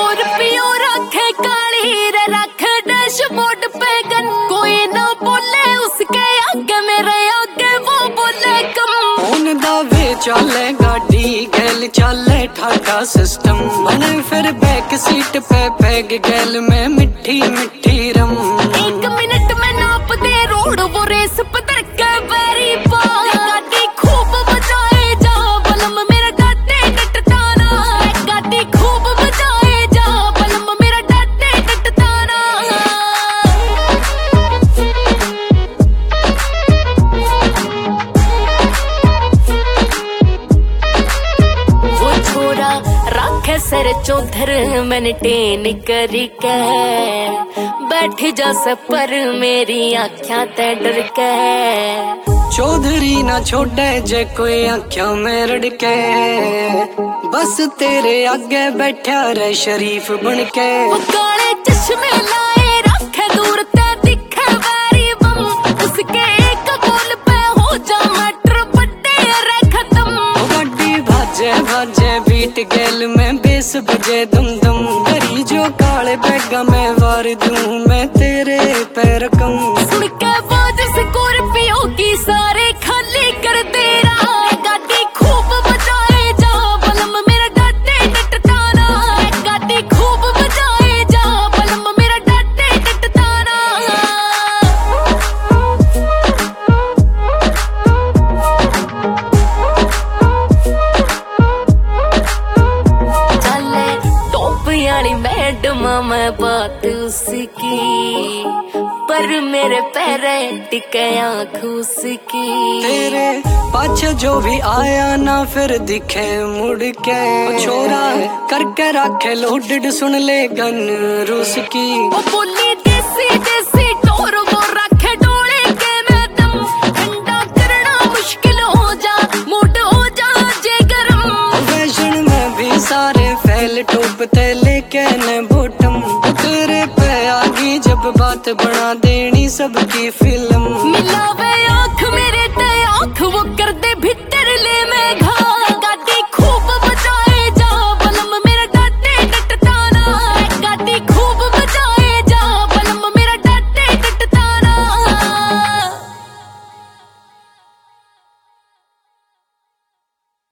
Scorpio रखे काली रे रख डैशबोर्ड पे गन, कोई ना बोले उसके आगे मेरे आगे वो बोले कम। फोन दावे चले गाड़ी गैल चले ठाका सिस्टम, बने फिर बैक सीट पे पैग गैल में मिठी मिठी रम। 1 मिनट में नाप दे रोड वो रेस पतर के बैरी पा, गाड़ी खूब बजाए जा बलम मेरा डाटे डटताना, गाड़ी खूब बजाए जा बलम मेरा डाटे डटताना। वो छोरा राखे सिर चौधर मैंने टेन करी के, बैठ जा सपर मेरी आँखियां ते डर के। चौधरी ना छोड़े जे कोई आँखों में रड़के, बस तेरे आगे बैठा रे शरीफ बन के। वो काले चश्मे लाए रखे दूर ते दिखे बैरी बम, उसके एक बोल पे हो जा मटर बड्डे रे खत्म। वो गड्डी भाजे भाजे बीट गैल में बेस बजे दुम दुम, करी जो काले बैगा में वार दूं मैं तेरे पैर कम। सुन के आवाज स्कॉर्पियो की सारे खाली कर दे रहा, गाड़ी खूब बजाए जा बलम मेरा डाटे डटताना, गाड़ी खूब बजाए जा बलम मेरा डाटे डटताना। चले टॉप यानी मैडम मैं बात उसकी, पर मेरे पैर टिके आँख उसकी। तेरे पाछे जो भी आया ना फिर दिखे मुड़ के, छोरा करके रखे लोडेड सुन ले गन रूस की। वो बोली देसी देसी टोर वो रखे डोले के मैं दम, ठंडा करना मुश्किल हो जा मूड हो जा जे गरम। फैशन में भी सारे फैल टोप ते लेके न बॉटम, तेरे पे आगी जब बात बना देनी सबकी फिल्म।